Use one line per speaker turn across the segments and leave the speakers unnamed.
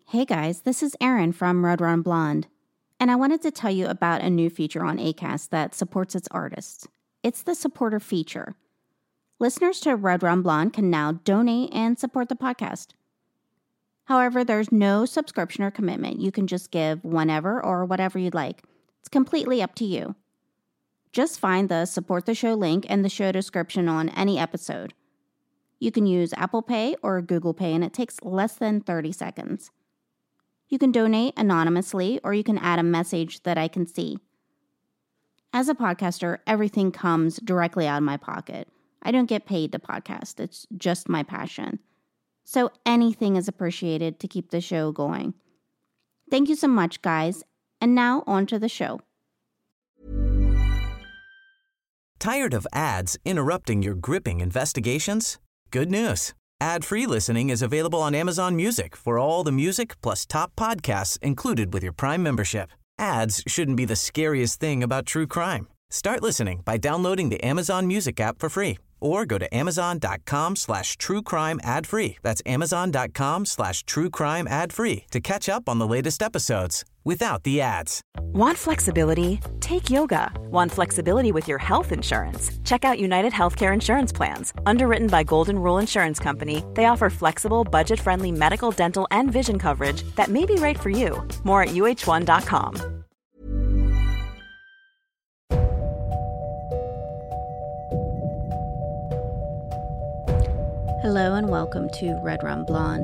Hey guys, this is Erin from Red Run Blonde, and I wanted to tell you about a new feature on Acast that supports its artists. It's the supporter feature. Listeners to Red Run Blonde can now donate and support the podcast. However, there's no subscription or commitment. You can just give whenever or whatever you'd like. It's completely up to you. Just find the Support the Show link in the show description on any episode. You can use Apple Pay or Google Pay, and it takes less than 30 seconds. You can donate anonymously, or you can add a message that I can see. As a podcaster, everything comes directly out of my pocket. I don't get paid to podcast. It's just my passion. So anything is appreciated to keep the show going. Thank you so much, guys. And now on to the show.
Tired of ads interrupting your gripping investigations? Good news. Ad-free listening is available on Amazon Music for all the music plus top podcasts included with your Prime membership. Ads shouldn't be the scariest thing about true crime. Start listening by downloading the Amazon Music app for free or go to amazon.com/truecrime ad-free. That's amazon.com/truecrime ad-free to catch up on the latest episodes without the ads.
Want flexibility? Take yoga. Want flexibility with your health insurance? Check out United Healthcare Insurance Plans. Underwritten by Golden Rule Insurance Company, they offer flexible, budget-friendly medical, dental, and vision coverage that may be right for you. More at uh1.com.
Hello and welcome to Red Run Blonde.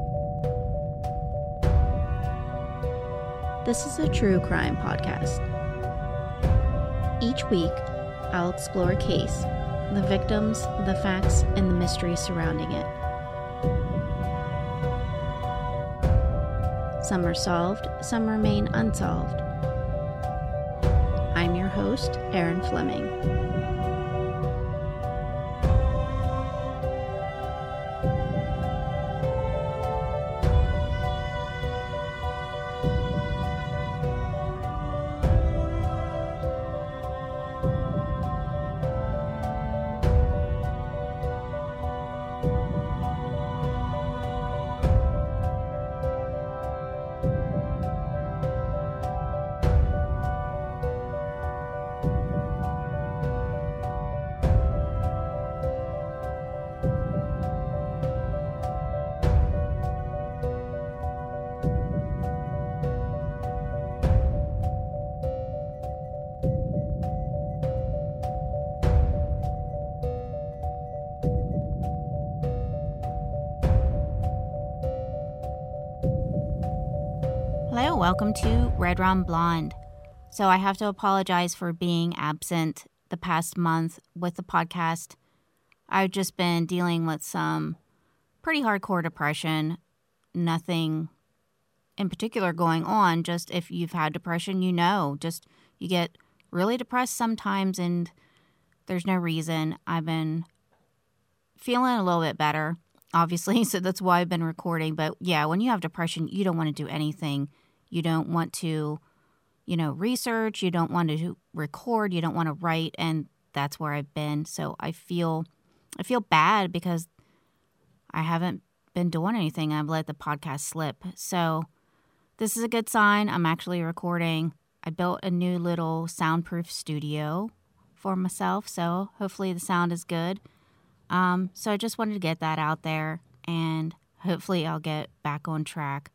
This is a true crime podcast. Each week, I'll explore a case, the victims, the facts, and the mystery surrounding it. Some are solved, some remain unsolved. I'm your host, Erin Fleming. Hello, welcome to Red Run Blonde. So I have to apologize for being absent the past month with the podcast. I've just been dealing with some pretty hardcore depression. Nothing in particular going on. Just if you've had depression, you know. Just you get really depressed sometimes and there's no reason. I've been feeling a little bit better, obviously, so that's why I've been recording. But yeah, when you have depression, you don't want to do anything. You don't want to, research. You don't want to record. You don't want to write. And that's where I've been. So I feel bad because I haven't been doing anything. I've let the podcast slip. So this is a good sign. I'm actually recording. I built a new little soundproof studio for myself. So hopefully the sound is good. So I just wanted to get that out there. And hopefully I'll get back on track.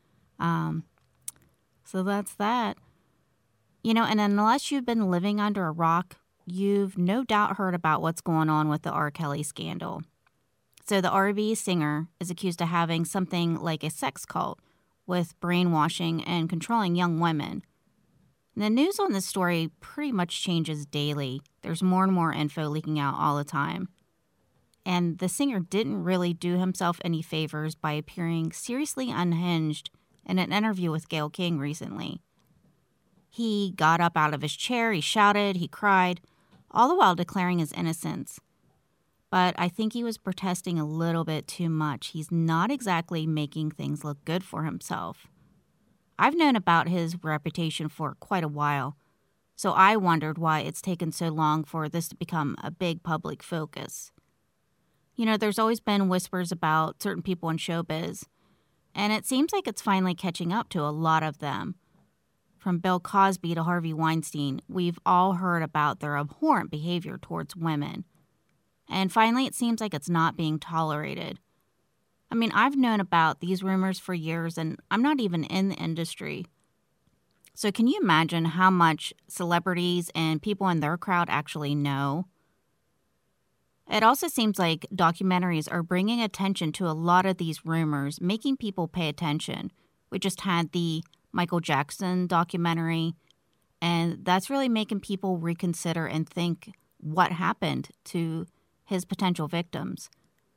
So that's that. And unless you've been living under a rock, you've no doubt heard about what's going on with the R. Kelly scandal. So the R&B singer is accused of having something like a sex cult with brainwashing and controlling young women. And the news on this story pretty much changes daily. There's more and more info leaking out all the time. And the singer didn't really do himself any favors by appearing seriously unhinged in an interview with Gayle King recently. He got up out of his chair, he shouted, he cried, all the while declaring his innocence. But I think he was protesting a little bit too much. He's not exactly making things look good for himself. I've known about his reputation for quite a while, so I wondered why it's taken so long for this to become a big public focus. There's always been whispers about certain people in showbiz, And it seems like it's finally catching up to a lot of them. From Bill Cosby to Harvey Weinstein, we've all heard about their abhorrent behavior towards women. And finally, it seems like it's not being tolerated. I mean, I've known about these rumors for years, and I'm not even in the industry. So can you imagine how much celebrities and people in their crowd actually know? It also seems like documentaries are bringing attention to a lot of these rumors, making people pay attention. We just had the Michael Jackson documentary, and that's really making people reconsider and think what happened to his potential victims.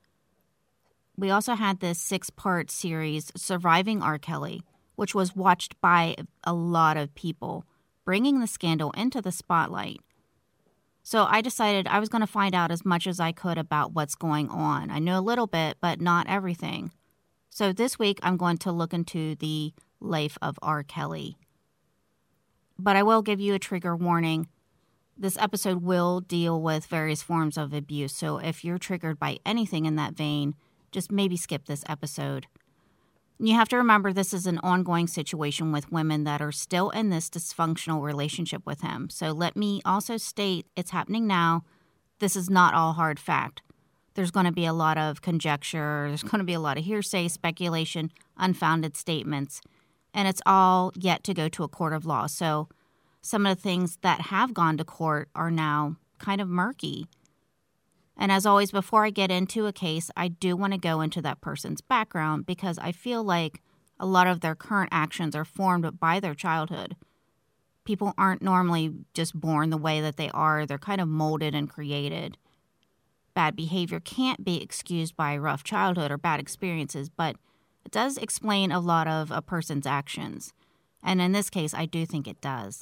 We also had this 6-part series, Surviving R. Kelly, which was watched by a lot of people, bringing the scandal into the spotlight. So I decided I was going to find out as much as I could about what's going on. I know a little bit, but not everything. So this week, I'm going to look into the life of R. Kelly. But I will give you a trigger warning. This episode will deal with various forms of abuse, so if you're triggered by anything in that vein, just maybe skip this episode. You have to remember this is an ongoing situation with women that are still in this dysfunctional relationship with him. So let me also state it's happening now. This is not all hard fact. There's going to be a lot of conjecture. There's going to be a lot of hearsay, speculation, unfounded statements. And it's all yet to go to a court of law. So some of the things that have gone to court are now kind of murky. And as always, before I get into a case, I do want to go into that person's background because I feel like a lot of their current actions are formed by their childhood. People aren't normally just born the way that they are. They're kind of molded and created. Bad behavior can't be excused by a rough childhood or bad experiences, but it does explain a lot of a person's actions. And in this case, I do think it does.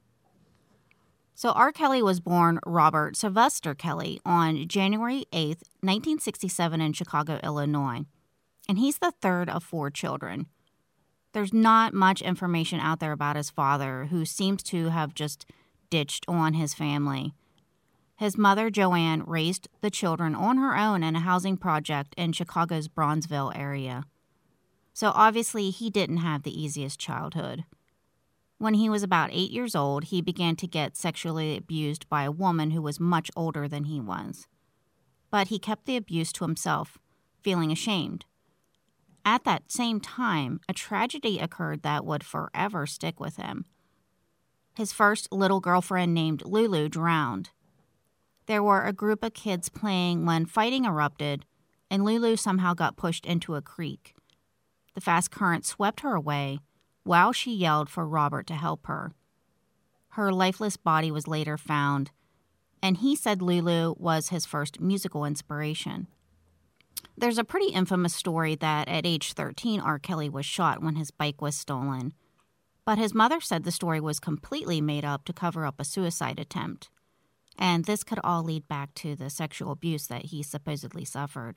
So R. Kelly was born Robert Sylvester Kelly on January 8th, 1967 in Chicago, Illinois. And he's the third of 4 children. There's not much information out there about his father, who seems to have just ditched on his family. His mother, Joanne, raised the children on her own in a housing project in Chicago's Bronzeville area. So obviously he didn't have the easiest childhood. When he was about 8 years old, he began to get sexually abused by a woman who was much older than he was. But he kept the abuse to himself, feeling ashamed. At that same time, a tragedy occurred that would forever stick with him. His first little girlfriend named Lulu drowned. There were a group of kids playing when fighting erupted, and Lulu somehow got pushed into a creek. The fast current swept her away, while she yelled for Robert to help her. Her lifeless body was later found, and he said Lulu was his first musical inspiration. There's a pretty infamous story that at age 13, R. Kelly was shot when his bike was stolen. But his mother said the story was completely made up to cover up a suicide attempt. And this could all lead back to the sexual abuse that he supposedly suffered.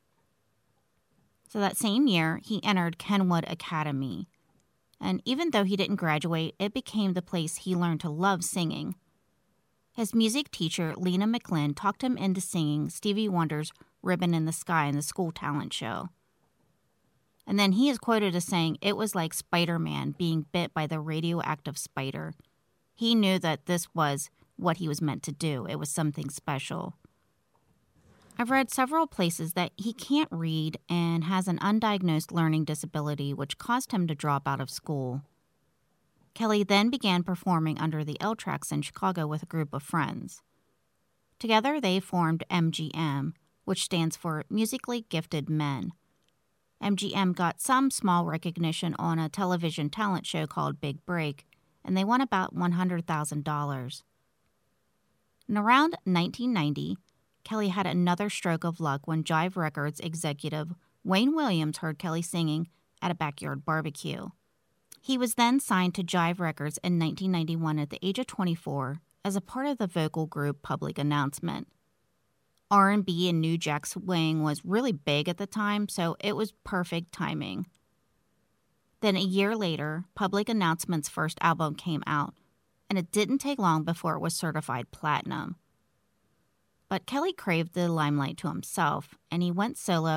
So that same year, he entered Kenwood Academy. And even though he didn't graduate, it became the place he learned to love singing. His music teacher, Lena McLin, talked him into singing Stevie Wonder's Ribbon in the Sky in the school talent show. And then he is quoted as saying it was like Spider-Man being bit by the radioactive spider. He knew that this was what he was meant to do. It was something special. I've read several places that he can't read and has an undiagnosed learning disability, which caused him to drop out of school. Kelly then began performing under the L Tracks in Chicago with a group of friends. Together, they formed MGM, which stands for Musically Gifted Men. MGM got some small recognition on a television talent show called Big Break, and they won about $100,000. In around 1990, Kelly had another stroke of luck when Jive Records executive Wayne Williams heard Kelly singing at a backyard barbecue. He was then signed to Jive Records in 1991 at the age of 24 as a part of the vocal group Public Announcement. R&B and New Jack Swing was really big at the time, so it was perfect timing. Then a year later, Public Announcement's first album came out, and it didn't take long before it was certified platinum. But Kelly craved the limelight to himself, and he went solo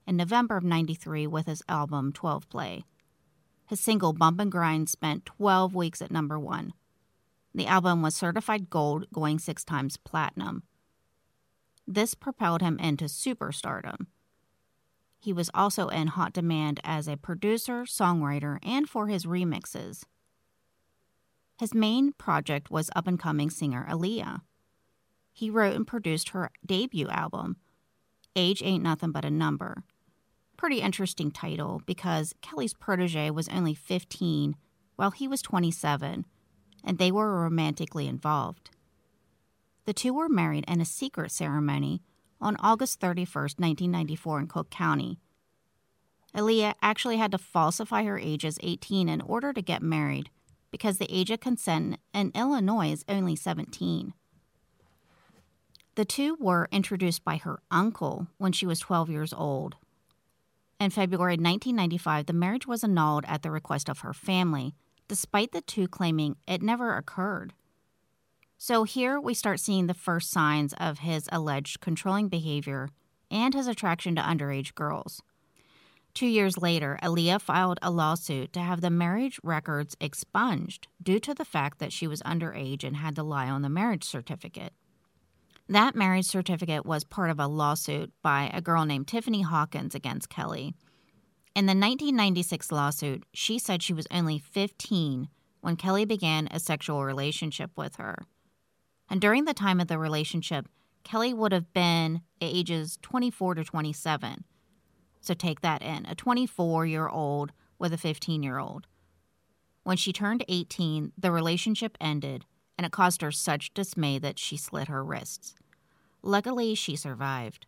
in November of 93 with his album 12 Play. His single Bump and Grind spent 12 weeks at number 1. The album was certified gold, going 6 times platinum. This propelled him into superstardom. He was also in hot demand as a producer, songwriter, and for his remixes. His main project was up-and-coming singer Aaliyah. He wrote and produced her debut album, Age Ain't Nothing But a Number. Pretty interesting title because Kelly's protege was only 15 while he was 27, and they were romantically involved. The two were married in a secret ceremony on August 31st, 1994 in Cook County. Aaliyah actually had to falsify her age as 18 in order to get married because the age of consent in Illinois is only 17. The two were introduced by her uncle when she was 12 years old. In February 1995, the marriage was annulled at the request of her family, despite the two claiming it never occurred. So here we start seeing the first signs of his alleged controlling behavior and his attraction to underage girls. 2 years later, Aaliyah filed a lawsuit to have the marriage records expunged due to the fact that she was underage and had to lie on the marriage certificate. That marriage certificate was part of a lawsuit by a girl named Tiffany Hawkins against Kelly. In the 1996 lawsuit, she said she was only 15 when Kelly began a sexual relationship with her. And during the time of the relationship, Kelly would have been ages 24 to 27. So take that in, a 24-year-old with a 15-year-old. When she turned 18, the relationship ended, and it caused her such dismay that she slit her wrists. Luckily, she survived.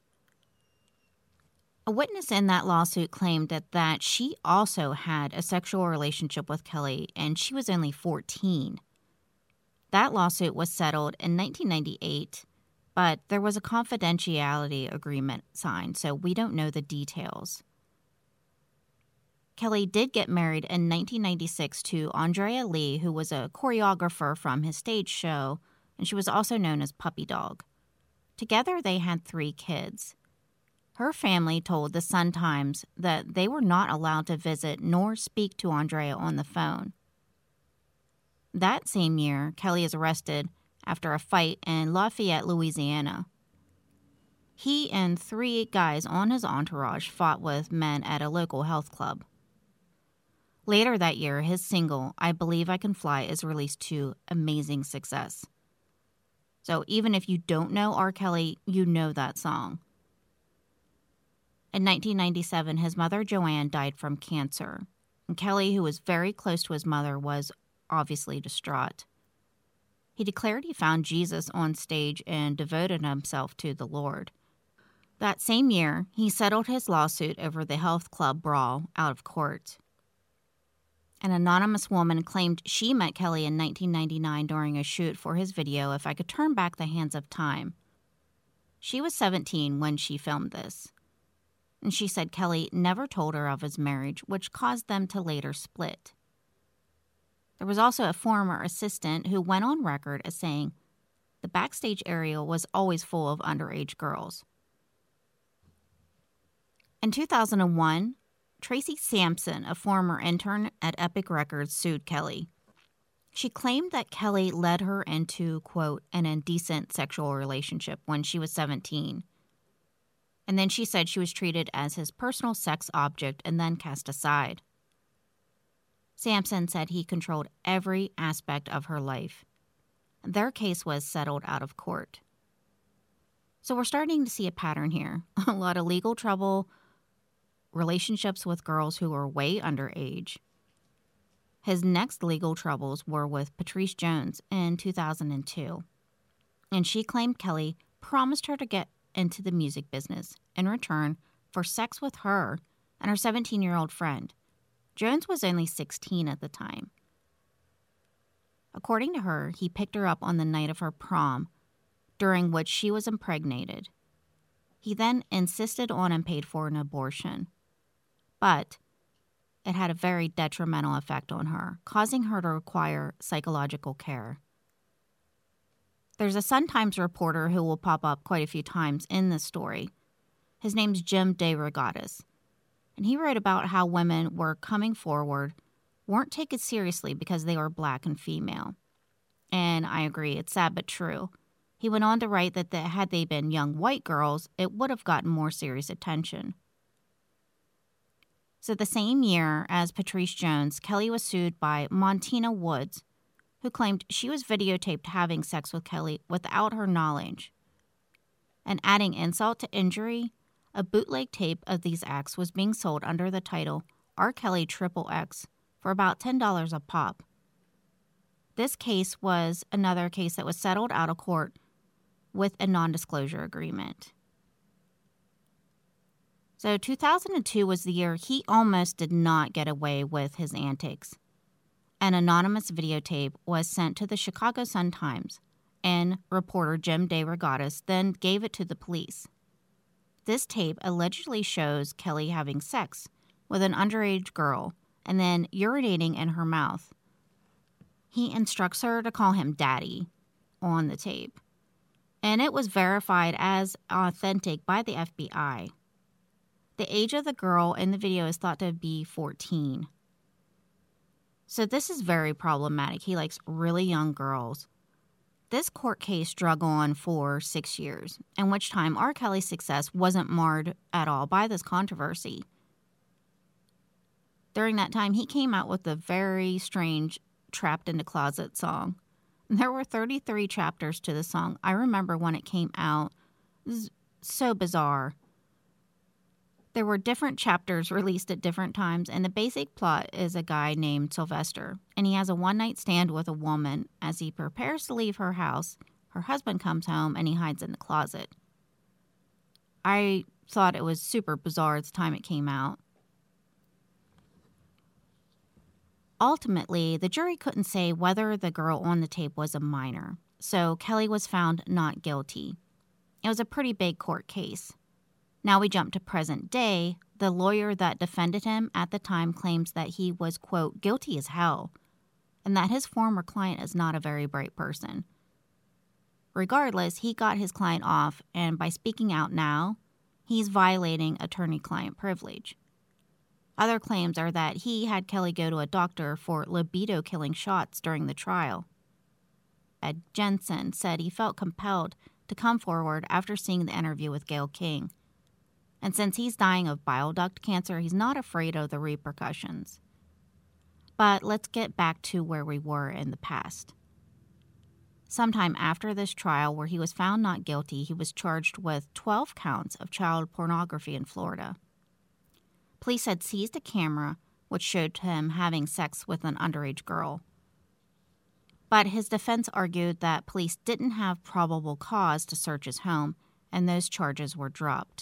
A witness in that lawsuit claimed that she also had a sexual relationship with Kelly, and she was only 14. That lawsuit was settled in 1998, but there was a confidentiality agreement signed, so we don't know the details. Kelly did get married in 1996 to Andrea Lee, who was a choreographer from his stage show, and she was also known as Puppy Dog. Together, they had 3 kids. Her family told the Sun-Times that they were not allowed to visit nor speak to Andrea on the phone. That same year, Kelly is arrested after a fight in Lafayette, Louisiana. He and 3 guys on his entourage fought with men at a local health club. Later that year, his single, I Believe I Can Fly, is released to amazing success. So even if you don't know R. Kelly, you know that song. In 1997, his mother, Joanne, died from cancer. And Kelly, who was very close to his mother, was obviously distraught. He declared he found Jesus on stage and devoted himself to the Lord. That same year, he settled his lawsuit over the health club brawl out of court. An anonymous woman claimed she met Kelly in 1999 during a shoot for his video, If I Could Turn Back the Hands of Time. She was 17 when she filmed this. And she said Kelly never told her of his marriage, which caused them to later split. There was also a former assistant who went on record as saying the backstage area was always full of underage girls. In 2001, Tracy Sampson, a former intern at Epic Records, sued Kelly. She claimed that Kelly led her into, quote, an indecent sexual relationship when she was 17. And then she said she was treated as his personal sex object and then cast aside. Sampson said he controlled every aspect of her life. Their case was settled out of court. So we're starting to see a pattern here. A lot of legal trouble, relationships with girls who are way underage. His next legal troubles were with Patrice Jones in 2002. And she claimed Kelly promised her to get into the music business in return for sex with her and her 17-year-old friend. Jones was only 16 at the time. According to her, he picked her up on the night of her prom, during which she was impregnated. He then insisted on and paid for an abortion. But it had a very detrimental effect on her, causing her to require psychological care. There's a Sun-Times reporter who will pop up quite a few times in this story. His name's Jim DeRogatis. and he wrote about how women were coming forward, weren't taken seriously because they were black and female. And I agree, it's sad but true. He went on to write that had they been young white girls, it would have gotten more serious attention. So the same year as Patrice Jones, Kelly was sued by Montina Woods, who claimed she was videotaped having sex with Kelly without her knowledge. And adding insult to injury, a bootleg tape of these acts was being sold under the title R. Kelly XXX for about $10 a pop. This case was another case that was settled out of court with a non-disclosure agreement. So 2002 was the year he almost did not get away with his antics. An anonymous videotape was sent to the Chicago Sun-Times, and reporter Jim DeRogatis then gave it to the police. This tape allegedly shows Kelly having sex with an underage girl and then urinating in her mouth. He instructs her to call him Daddy on the tape, and it was verified as authentic by the FBI. The age of the girl in the video is thought to be 14. So this is very problematic. He likes really young girls. This court case drug on for 6 years, in which time R. Kelly's success wasn't marred at all by this controversy. During that time, he came out with a very strange Trapped in the Closet song. There were 33 chapters to the song. I remember when it came out. It was so bizarre. There were different chapters released at different times, and the basic plot is a guy named Sylvester, and he has a one-night stand with a woman. As he prepares to leave her house, her husband comes home, and he hides in the closet. I thought it was super bizarre at the time it came out. Ultimately, the jury couldn't say whether the girl on the tape was a minor, so Kelly was found not guilty. It was a pretty big court case. Now we jump to present day. The lawyer that defended him at the time claims that he was, quote, guilty as hell, and that his former client is not a very bright person. Regardless, he got his client off, and by speaking out now, he's violating attorney-client privilege. Other claims are that he had Kelly go to a doctor for libido-killing shots during the trial. Ed Jensen said he felt compelled to come forward after seeing the interview with Gayle King. And since he's dying of bile duct cancer, he's not afraid of the repercussions. But let's get back to where we were in the past. Sometime after this trial, where he was found not guilty, he was charged with 12 counts of child pornography in Florida. Police had seized a camera which showed him having sex with an underage girl. But his defense argued that police didn't have probable cause to search his home, and those charges were dropped.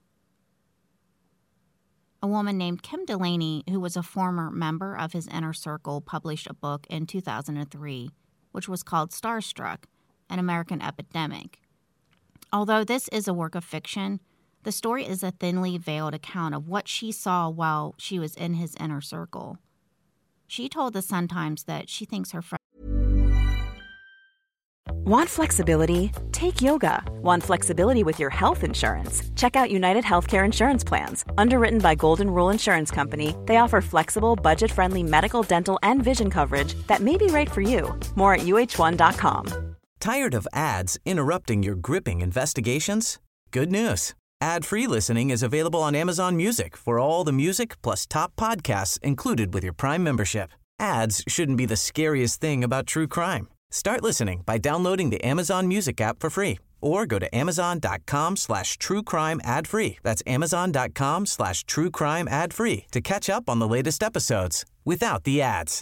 A woman named Kim Delaney, who was a former member of his inner circle, published a book in 2003, which was called Starstruck, An American Epidemic. Although this is a work of fiction, the story is a thinly veiled account of what she saw while she was in his inner circle. She told the Sun-Times that she thinks her friend...
Want flexibility? Take yoga. Want flexibility with your health insurance? Check out United Healthcare Insurance Plans. Underwritten by Golden Rule Insurance Company, they offer flexible, budget-friendly medical, dental, and vision coverage that may be right for you. More at uh1.com.
Tired of ads interrupting your gripping investigations? Good news. Ad-free listening is available on Amazon Music for all the music plus top podcasts included with your Prime membership. Ads shouldn't be the scariest thing about true crime. Start listening by downloading the Amazon Music app for free or go to amazon.com/truecrime ad-free. That's amazon.com/truecrime ad-free to catch up on the latest episodes without the ads.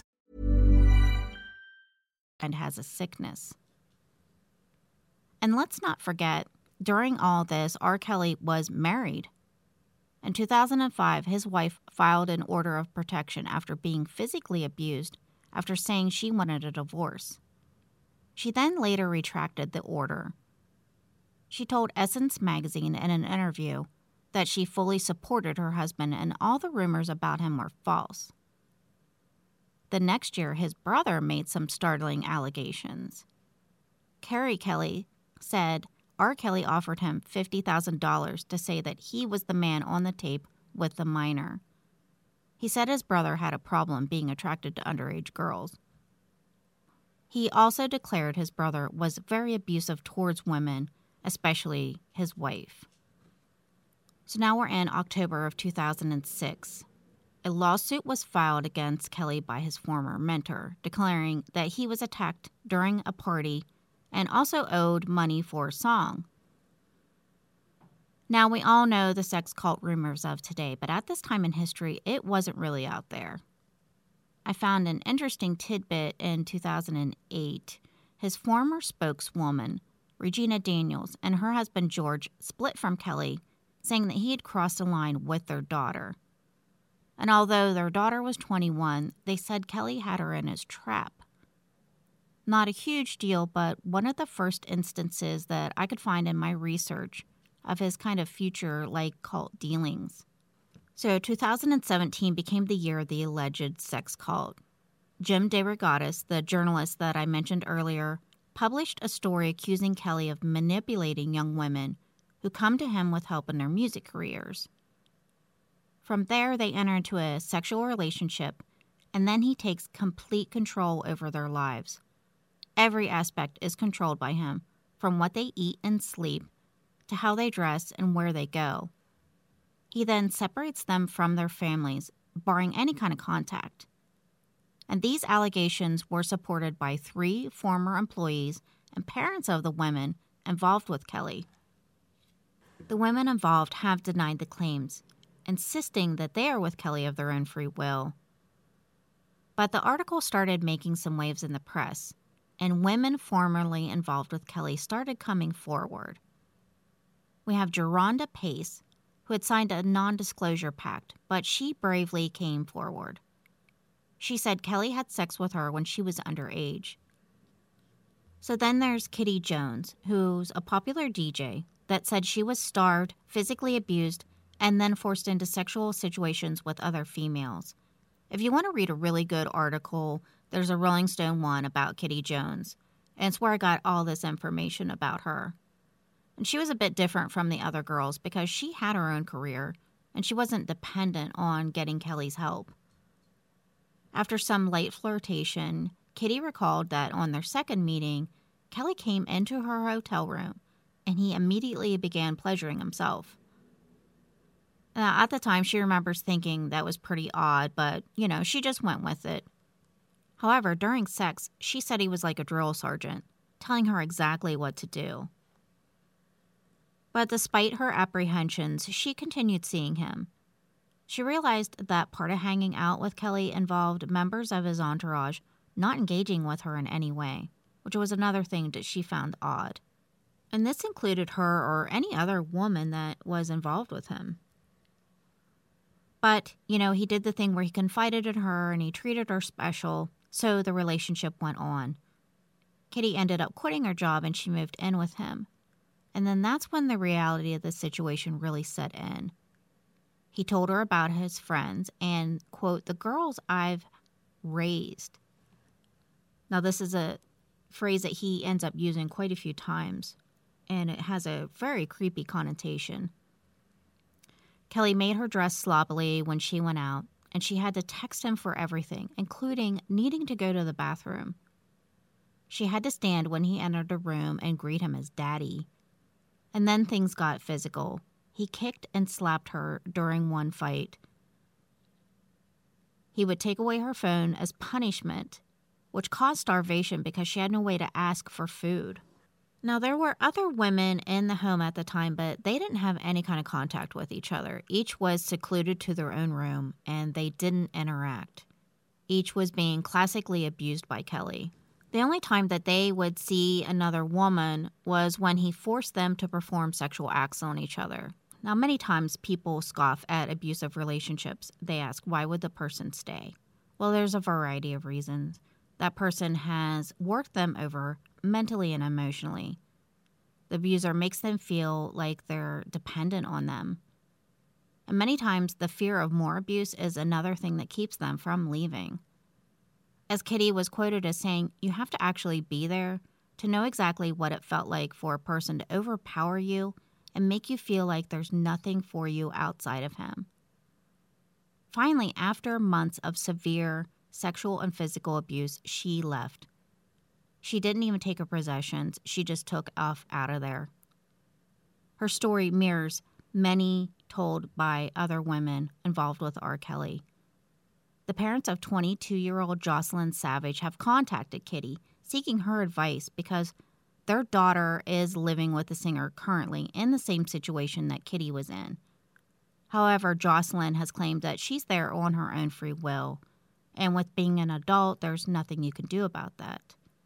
And has a sickness. And let's not forget, during all this, R. Kelly was married. In 2005, his wife filed an order of protection after being physically abused after saying she wanted a divorce. She then later retracted the order. She told Essence magazine in an interview that she fully supported her husband and all the rumors about him were false. The next year, his brother made some startling allegations. Carrie Kelly said R. Kelly offered him $50,000 to say that he was the man on the tape with the minor. He said his brother had a problem being attracted to underage girls. He also declared his brother was very abusive towards women, especially his wife. So now we're in October of 2006. A lawsuit was filed against Kelly by his former mentor, declaring that he was attacked during a party and also owed money for a song. Now, we all know the sex cult rumors of today, but at this time in history, it wasn't really out there. I found an interesting tidbit in 2008. His former spokeswoman, Regina Daniels, and her husband George split from Kelly, saying that he had crossed a line with their daughter. And although their daughter was 21, they said Kelly had her in his trap. Not a huge deal, but one of the first instances that I could find in my research of his kind of future-like cult dealings. So 2017 became the year of the alleged sex cult. Jim DeRogatis, the journalist that I mentioned earlier, published a story accusing Kelly of manipulating young women who come to him with help in their music careers. From there, they enter into a sexual relationship, and then he takes complete control over their lives. Every aspect is controlled by him, from what they eat and sleep to how they dress and where they go. He then separates them from their families, barring any kind of contact. And these allegations were supported by 3 former employees and parents of the women involved with Kelly. The women involved have denied the claims, insisting that they are with Kelly of their own free will. But the article started making some waves in the press, and women formerly involved with Kelly started coming forward. We have Geronda Pace, who had signed a non-disclosure pact, but she bravely came forward. She said Kelly had sex with her when she was underage. So then there's Kitty Jones, who's a popular DJ that said she was starved, physically abused, and then forced into sexual situations with other females. If you want to read a really good article, there's a Rolling Stone one about Kitty Jones, and it's where I got all this information about her. And she was a bit different from the other girls because she had her own career, and she wasn't dependent on getting Kelly's help. After some light flirtation, Kitty recalled that on their second meeting, Kelly came into her hotel room, and he immediately began pleasuring himself. Now, at the time, she remembers thinking that was pretty odd, but, she just went with it. However, during sex, she said he was like a drill sergeant, telling her exactly what to do. But despite her apprehensions, she continued seeing him. She realized that part of hanging out with Kelly involved members of his entourage not engaging with her in any way, which was another thing that she found odd. And this included her or any other woman that was involved with him. But, he did the thing where he confided in her and he treated her special, so the relationship went on. Kitty ended up quitting her job and she moved in with him. And then that's when the reality of the situation really set in. He told her about his friends and, quote, the girls I've raised. Now, this is a phrase that he ends up using quite a few times, and it has a very creepy connotation. Kelly made her dress sloppily when she went out, and she had to text him for everything, including needing to go to the bathroom. She had to stand when he entered the room and greet him as daddy. And then things got physical. He kicked and slapped her during one fight. He would take away her phone as punishment, which caused starvation because she had no way to ask for food. Now, there were other women in the home at the time, but they didn't have any kind of contact with each other. Each was secluded to their own room, and they didn't interact. Each was being classically abused by Kelly. The only time that they would see another woman was when he forced them to perform sexual acts on each other. Now, many times people scoff at abusive relationships. They ask, why would the person stay? Well, there's a variety of reasons. That person has worked them over mentally and emotionally. The abuser makes them feel like they're dependent on them. And many times the fear of more abuse is another thing that keeps them from leaving. As Kitty was quoted as saying, you have to actually be there to know exactly what it felt like for a person to overpower you and make you feel like there's nothing for you outside of him. Finally, after months of severe sexual and physical abuse, she left. She didn't even take her possessions. She just took off out of there. Her story mirrors many told by other women involved with R. Kelly. The parents of 22-year-old Jocelyn Savage have contacted Kitty, seeking her advice because their daughter is living with the singer currently in the same situation that Kitty was in. However, Jocelyn has claimed that she's there on her own free will, and with being an adult, there's nothing you can do about that.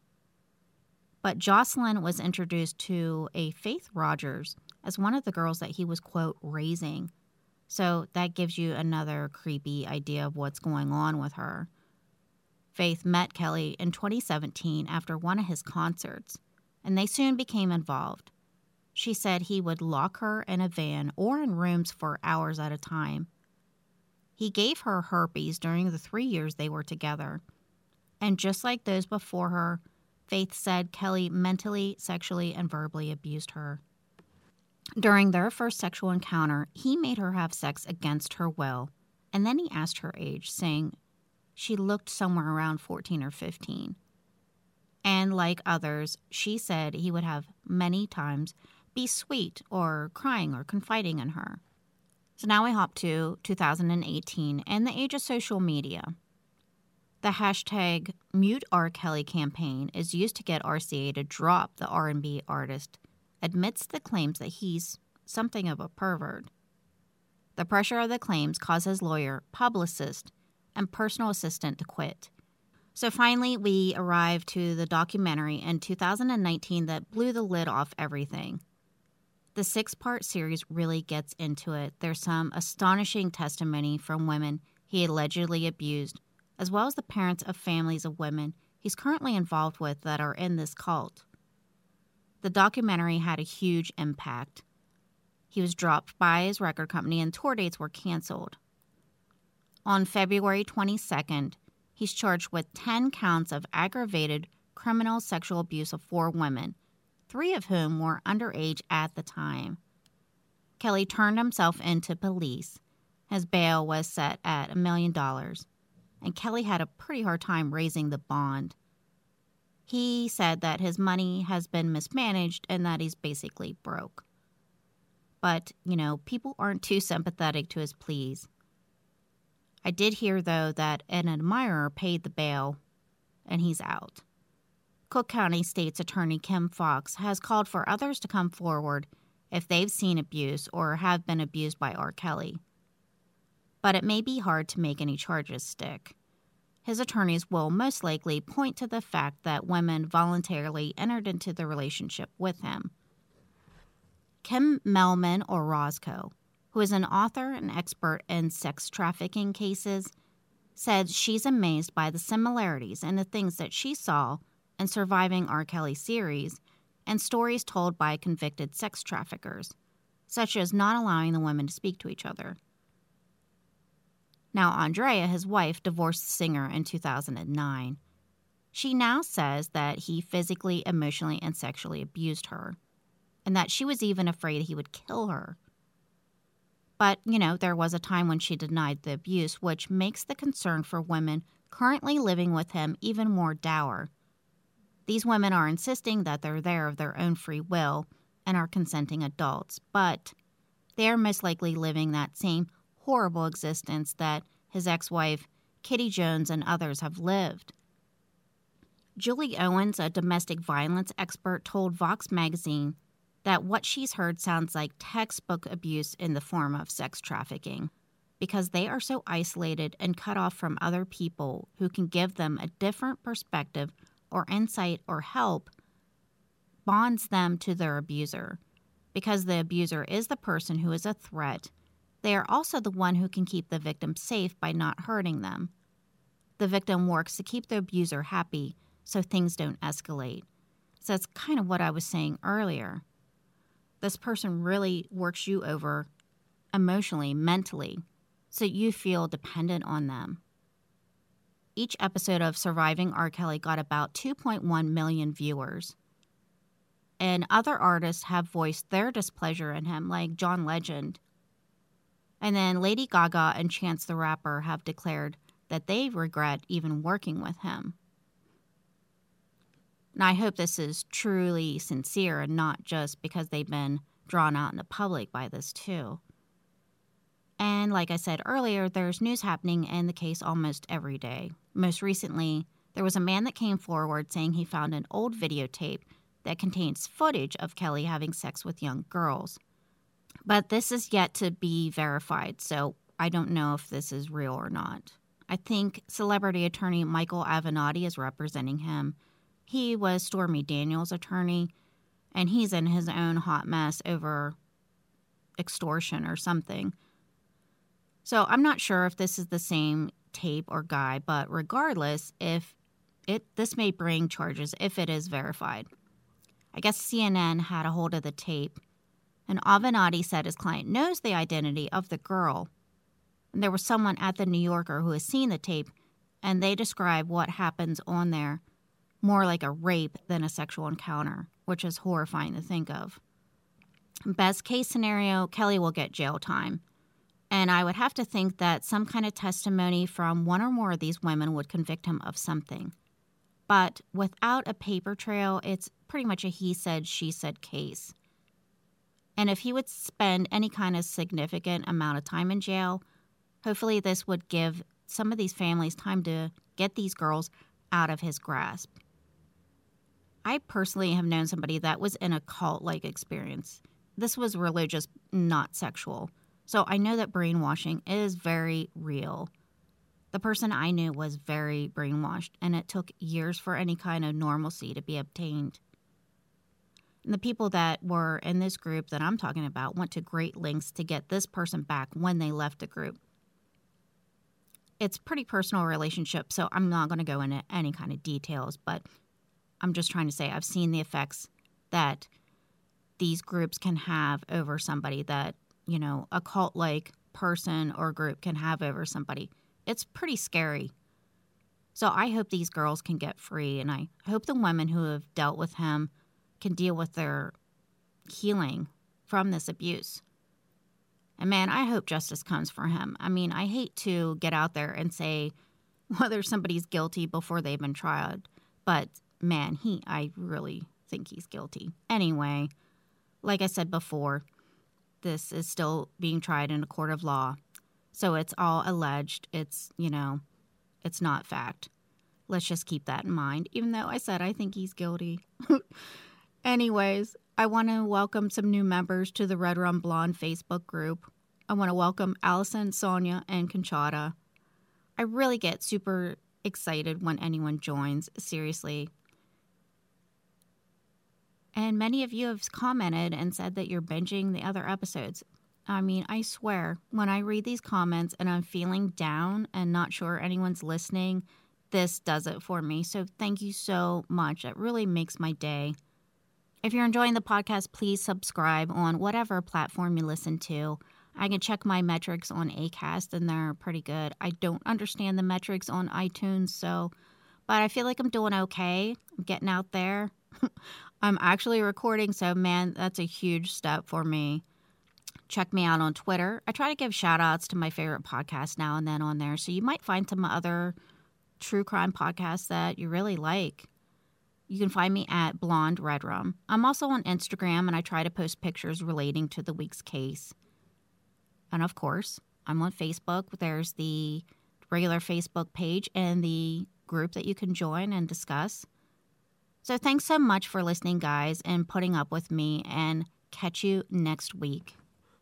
But Jocelyn was introduced to a Faith Rogers as one of the girls that he was, quote, raising. So that gives you another creepy idea of what's going on with her. Faith met Kelly in 2017 after one of his concerts, and they soon became involved. She said he would lock her in a van or in rooms for hours at a time. He gave her herpes during the 3 years they were together. And just like those before her, Faith said Kelly mentally, sexually, and verbally abused her. During their first sexual encounter, he made her have sex against her will, and then he asked her age, saying she looked somewhere around 14 or 15. And like others, she said he would have many times be sweet or crying or confiding in her. So now we hop to 2018 and the age of social media. The hashtag #MuteRKelly campaign is used to get RCA to drop the R&B artist amidst the claims that he's something of a pervert. The pressure of the claims caused his lawyer, publicist, and personal assistant to quit. So finally, we arrived to the documentary in 2019 that blew the lid off everything. The 6-part series really gets into it. There's some astonishing testimony from women he allegedly abused, as well as the parents of families of women he's currently involved with that are in this cult. The documentary had a huge impact. He was dropped by his record company and tour dates were canceled. On February 22nd, he's charged with 10 counts of aggravated criminal sexual abuse of 4 women, 3 of whom were underage at the time. Kelly turned himself into police. His bail was set at $1 million, and Kelly had a pretty hard time raising the bond. He said that his money has been mismanaged and that he's basically broke. But, people aren't too sympathetic to his pleas. I did hear, though, that an admirer paid the bail, and he's out. Cook County State's Attorney Kim Fox has called for others to come forward if they've seen abuse or have been abused by R. Kelly. But it may be hard to make any charges stick. His attorneys will most likely point to the fact that women voluntarily entered into the relationship with him. Kim Melman Orozco, who is an author and expert in sex trafficking cases, said she's amazed by the similarities in the things that she saw in Surviving R. Kelly series and stories told by convicted sex traffickers, such as not allowing the women to speak to each other. Now, Andrea, his wife, divorced the singer in 2009. She now says that he physically, emotionally, and sexually abused her, and that she was even afraid he would kill her. But, there was a time when she denied the abuse, which makes the concern for women currently living with him even more dour. These women are insisting that they're there of their own free will and are consenting adults, but they are most likely living that same horrible existence that his ex-wife, Kitty Jones, and others have lived. Julie Owens, a domestic violence expert, told Vox magazine that what she's heard sounds like textbook abuse in the form of sex trafficking, because they are so isolated and cut off from other people who can give them a different perspective or insight or help, bonds them to their abuser. Because the abuser is the person who is a threat, they are also the one who can keep the victim safe by not hurting them. The victim works to keep the abuser happy so things don't escalate. So that's kind of what I was saying earlier. This person really works you over emotionally, mentally, so you feel dependent on them. Each episode of Surviving R. Kelly got about 2.1 million viewers. And other artists have voiced their displeasure in him, like John Legend. And then Lady Gaga and Chance the Rapper have declared that they regret even working with him. And I hope this is truly sincere and not just because they've been drawn out in the public by this too. And like I said earlier, there's news happening in the case almost every day. Most recently, there was a man that came forward saying he found an old videotape that contains footage of Kelly having sex with young girls. But this is yet to be verified, so I don't know if this is real or not. I think celebrity attorney Michael Avenatti is representing him. He was Stormy Daniels' attorney, and he's in his own hot mess over extortion or something. So I'm not sure if this is the same tape or guy, but regardless, this may bring charges if it is verified. I guess CNN had a hold of the tape, and Avenatti said his client knows the identity of the girl. And there was someone at the New Yorker who has seen the tape, and they describe what happens on there more like a rape than a sexual encounter, which is horrifying to think of. Best case scenario, Kelly will get jail time. And I would have to think that some kind of testimony from one or more of these women would convict him of something. But without a paper trail, it's pretty much a he said, she said case. And if he would spend any kind of significant amount of time in jail, hopefully this would give some of these families time to get these girls out of his grasp. I personally have known somebody that was in a cult-like experience. This was religious, not sexual. So I know that brainwashing is very real. The person I knew was very brainwashed, and it took years for any kind of normalcy to be obtained. And the people that were in this group that I'm talking about went to great lengths to get this person back when they left the group. It's a pretty personal relationship, so I'm not going to go into any kind of details, but I'm just trying to say I've seen the effects that these groups can have over somebody, that, you know, a cult-like person or group can have over somebody. It's pretty scary. So I hope these girls can get free, and I hope the women who have dealt with him can deal with their healing from this abuse. And man, I hope justice comes for him. I mean, I hate to get out there and say whether somebody's guilty before they've been tried, but man, I really think he's guilty. Anyway, like I said before, this is still being tried in a court of law. So it's all alleged. It's not fact. Let's just keep that in mind, even though I said I think he's guilty. Anyways, I want to welcome some new members to the Red Rum Blonde Facebook group. I want to welcome Allison, Sonia, and Conchata. I really get super excited when anyone joins, seriously. And many of you have commented and said that you're binging the other episodes. I mean, I swear, when I read these comments and I'm feeling down and not sure anyone's listening, this does it for me. So thank you so much. It really makes my day. If you're enjoying the podcast, please subscribe on whatever platform you listen to. I can check my metrics on Acast, and they're pretty good. I don't understand the metrics on iTunes, but I feel like I'm doing okay. I'm getting out there. I'm actually recording, so man, that's a huge step for me. Check me out on Twitter. I try to give shout-outs to my favorite podcasts now and then on there, so you might find some other true crime podcasts that you really like. You can find me at Blonde Red Rum. I'm also on Instagram, and I try to post pictures relating to the week's case. And of course, I'm on Facebook. There's the regular Facebook page and the group that you can join and discuss. So thanks so much for listening, guys, and putting up with me, and catch you next week.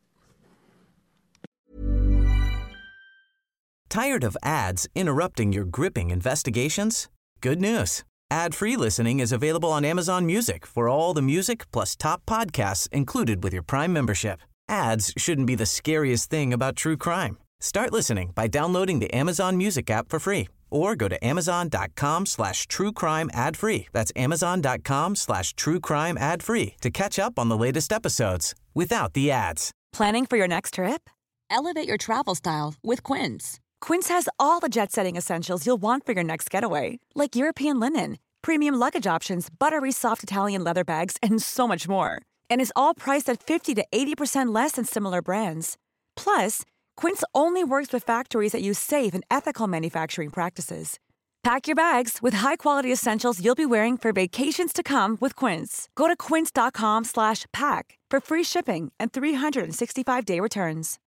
Tired of ads interrupting your gripping investigations? Good news. Ad-free listening is available on Amazon Music for all the music plus top podcasts included with your Prime membership. Ads shouldn't be the scariest thing about true crime. Start listening by downloading the Amazon Music app for free or go to amazon.com/truecrime ad-free. That's amazon.com/truecrime ad-free to catch up on the latest episodes without the ads.
Planning for your next trip?
Elevate your travel style with Quince.
Quince has all the jet-setting essentials you'll want for your next getaway, like European linen, premium luggage options, buttery soft Italian leather bags, and so much more. And is all priced at 50 to 80% less than similar brands. Plus,
Quince only works with factories that use safe and ethical manufacturing practices. Pack your bags with high-quality essentials you'll be wearing for vacations to come with Quince. Go to quince.com/pack for free shipping and 365-day returns.